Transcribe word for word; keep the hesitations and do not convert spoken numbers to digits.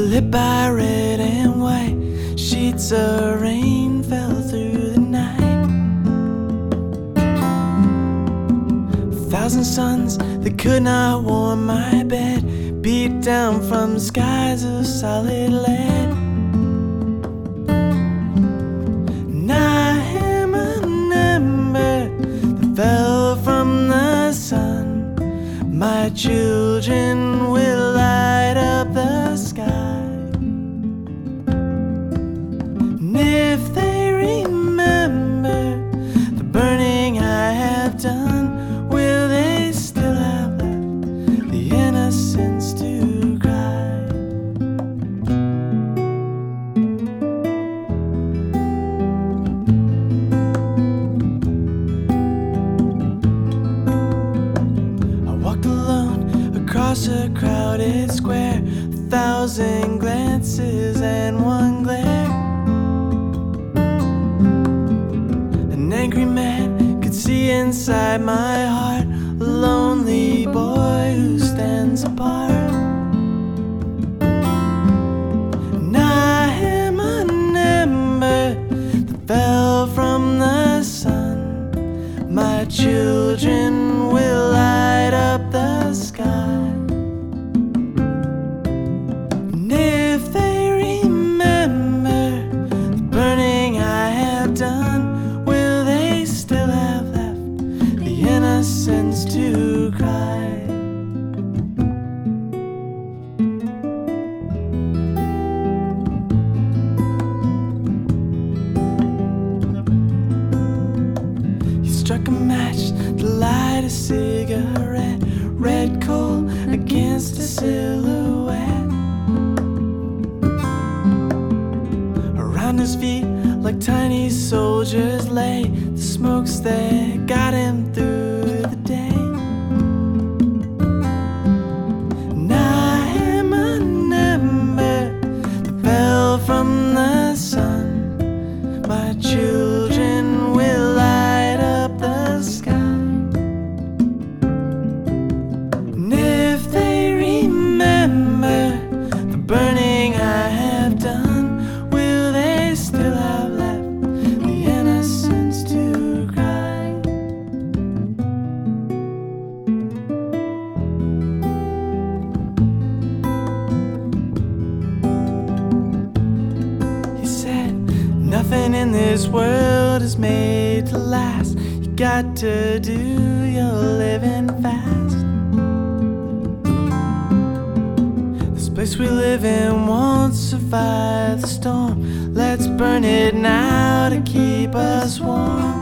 lit by red and white. Sheets of rain fell through the night. A thousand suns that could not warm my bed beat down from skies of solid lead. And I am an ember that fell from the sun. My children will light up the sky. And if they remember the burning I have done, will they still have left the innocence to cry? I walked alone across a crowded square, a thousand glances and one glare. An angry man could see inside my heart, a lonely boy who stands apart. And I am an ember that fell from the sun. My children will light up the sky. And if they remember the burning I have done, will they still have left the innocence to cry? He struck a match to light a cigarette, red coal against a silhouette. Around his feet, like tiny soldiers, lay the smokes that got him through the day. And I am an ember that fell from the sun. My children will light up the sky. And if they remember the burning I have done, will they still have left the innocence to cry? He said, nothing in this world is made to last. You got to do your living fast. This place we live in won't survive the storm. Let's burn it now to keep us warm.